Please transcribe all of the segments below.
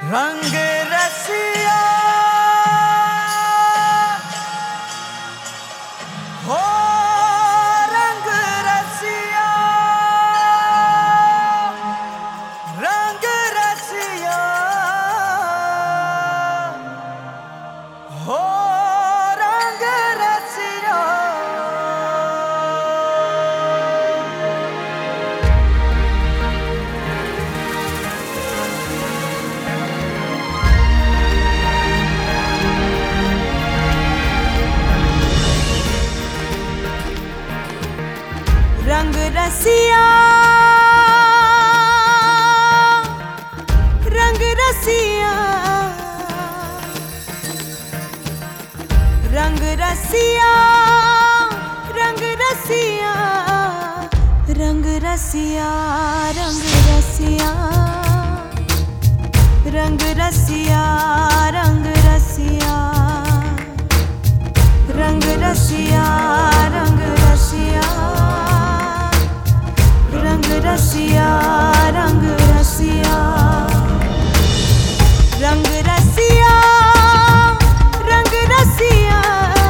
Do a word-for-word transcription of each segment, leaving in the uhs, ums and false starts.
रंग रसिया हो, रंग रसिया, रंग रसिया हो, रंग रसिया। रंग रसिया, रंग रसिया, रंग रसिया, रंग रसिया, रंग रसिया, रंग रसिया, रंग रसिया, रंग रसिया, रंग रसिया, रंग रसिया, रंग रसिया, रंग रसिया, रंग रसिया, रंग रसिया,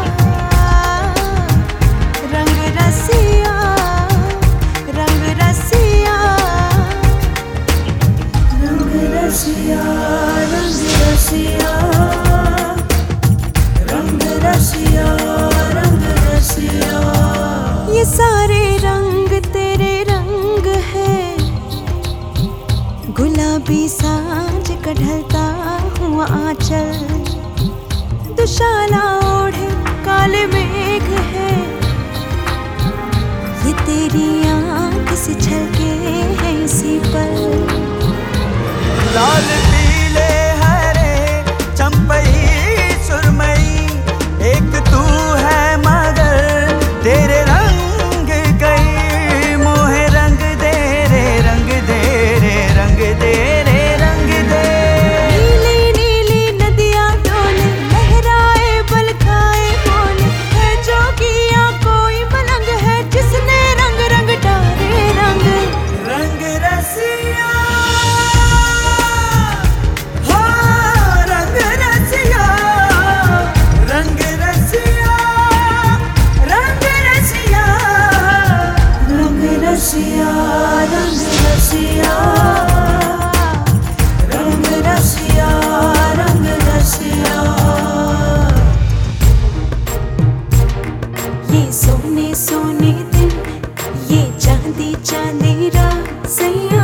रंग रसिया, रंग रसिया, रंग रसिया, रंग रसिया, रंग रसिया, रंग रसिया। ये सारे रंग तेरे रंग है, गुलाबी सांझ का ढलता हुआ आंचल, दुशाला ओढ़े काले मेघ है, ये तेरी आंख से छलके हैं इसी पल। लाल पीले हरे चंपई सुरमई, एक तू है मगर तेरे रंग कई, मोहे रंग दे रे, रंग दे रे, रंग दे रे, रंग दे। नीली नीली नदियाँ डोले, लहराए बल खाए बोले, है जोगिया कोई मलंग है जिसने रंग रंग डाले रंग। रंग रसिया हो, रंग रसिया, रंग रसिया, रंग रसिया, रंग रसिया, रंग रसिया, रंग रसिया, रंग रसिया। ये सोने सोने दिन, ये चांदी चांदी रात, सैया